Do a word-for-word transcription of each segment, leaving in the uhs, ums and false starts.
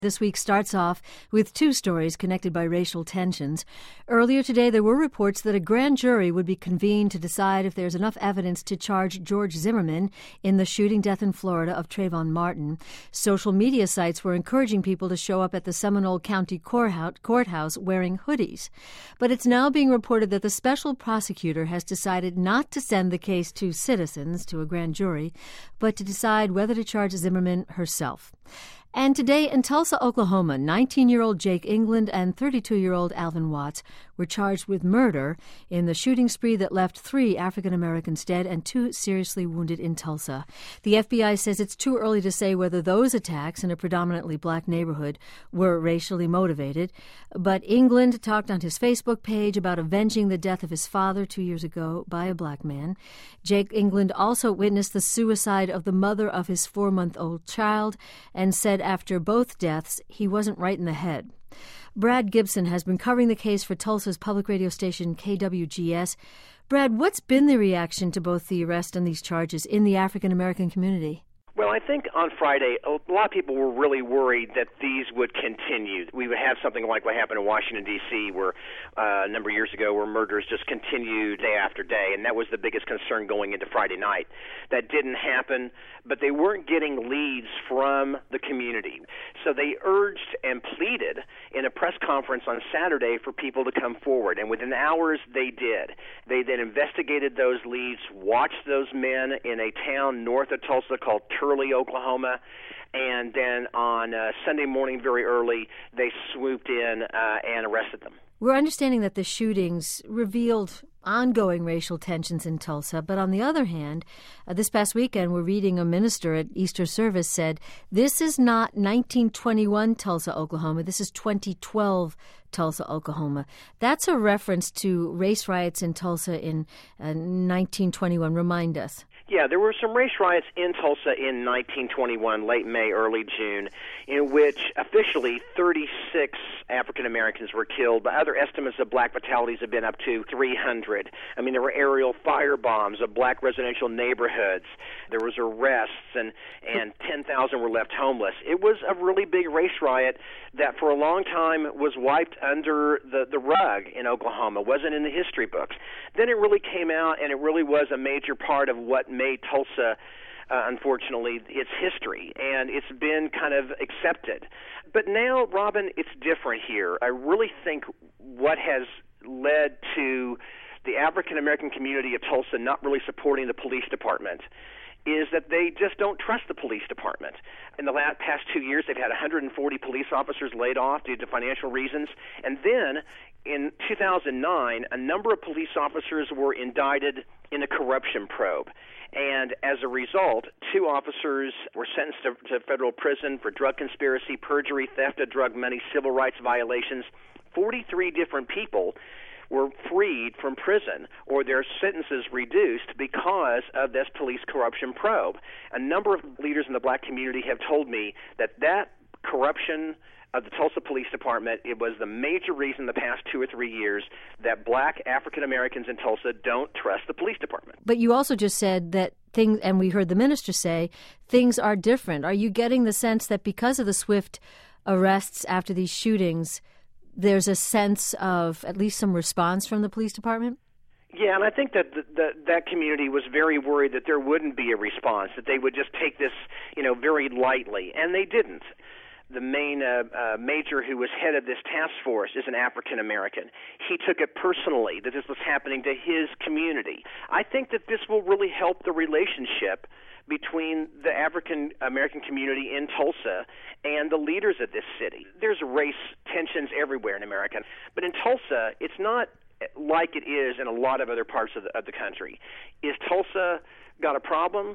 This week starts off with two stories connected by racial tensions. Earlier today, there were reports that a grand jury would be convened to decide if there's enough evidence to charge George Zimmerman in the shooting death in Florida of Trayvon Martin. Social media sites were encouraging people to show up at the Seminole County Courthouse wearing hoodies. But it's now being reported that the special prosecutor has decided not to send the case to citizens, to a grand jury, but to decide whether to charge Zimmerman herself. And today in Tulsa, Oklahoma, nineteen-year-old Jake England and thirty-two-year-old Alvin Watts were charged with murder in the shooting spree that left three African Americans dead and two seriously wounded in Tulsa. The F B I says it's too early to say whether those attacks in a predominantly black neighborhood were racially motivated. But England talked on his Facebook page about avenging the death of his father two years ago by a black man. Jake England also witnessed the suicide of the mother of his four-month-old child and said after both deaths, he wasn't right in the head. Brad Gibson has been covering the case for Tulsa's public radio station K W G S. Brad, what's been the reaction to both the arrest and these charges in the African-American community? Well, I think on Friday, a lot of people were really worried that these would continue. We would have something like what happened in Washington, D C, where uh, a number of years ago, where murders just continued day after day, and that was the biggest concern going into Friday night. That didn't happen, but they weren't getting leads from the community. So they urged and pleaded in a press conference on Saturday for people to come forward, and within hours, they did. They then investigated those leads, watched those men in a town north of Tulsa called Turley, Oklahoma, and then on uh, Sunday morning very early, they swooped in uh, and arrested them. We're understanding that the shootings revealed ongoing racial tensions in Tulsa, but on the other hand, uh, this past weekend, we're reading a minister at Easter service said, this is not nineteen twenty-one Tulsa, Oklahoma, this is twenty twelve Tulsa, Oklahoma. That's a reference to race riots in Tulsa in uh, nineteen twenty-one. Remind us. Yeah, there were some race riots in Tulsa in nineteen twenty-one, late May, early June, in which officially thirty-six African Americans were killed, but other estimates of black fatalities have been up to three hundred. I mean, there were aerial fire bombs of black residential neighborhoods. There was arrests, and, and ten thousand were left homeless. It was a really big race riot that for a long time was wiped under the, the rug in Oklahoma, wasn't in the history books. Then it really came out, and it really was a major part of what made Tulsa, uh, unfortunately, its history, and it's been kind of accepted. But now, Robin, it's different here. I really think what has led to the African-American community of Tulsa not really supporting the police department is that they just don't trust the police department. In the last past two years, they've had one hundred forty police officers laid off due to financial reasons. And then in two thousand nine, a number of police officers were indicted in a corruption probe. And as a result, two officers were sentenced to, to federal prison for drug conspiracy, perjury, theft of drug money, civil rights violations. forty-three different people were freed from prison or their sentences reduced because of this police corruption probe. A number of leaders in the black community have told me that that corruption of the Tulsa Police Department, it was the major reason the past two or three years that black African Americans in Tulsa don't trust the police department. But you also just said that things, and we heard the minister say, things are different. Are you getting the sense that because of the swift arrests after these shootings, there's a sense of at least some response from the police department? Yeah, and I think that the, the, that community was very worried that there wouldn't be a response, that they would just take this, you know, very lightly, and they didn't. The main uh, uh, major who was head of this task force is an African American. He took it personally that this was happening to his community. I think that this will really help the relationship between the African American community in Tulsa and the leaders of this city. There's race tensions everywhere in America, but in Tulsa, it's not like it is in a lot of other parts of the, of the country. Is Tulsa got a problem?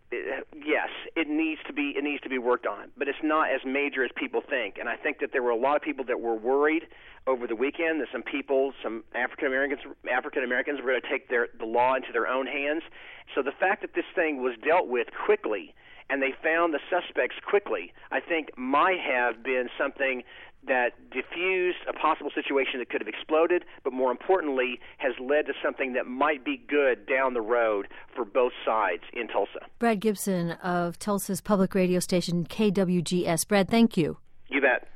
Yes, it needs to be it needs to be worked on, but it's not as major as people think. And I think that there were a lot of people that were worried over the weekend that some people, some African Americans, African Americans were going to take their the law into their own hands. So the fact that this thing was dealt with quickly and they found the suspects quickly, I think might have been something that diffused a possible situation that could have exploded, but more importantly, has led to something that might be good down the road for both sides in Tulsa. Brad Gibson of Tulsa's public radio station K W G S. Brad, thank you. You bet.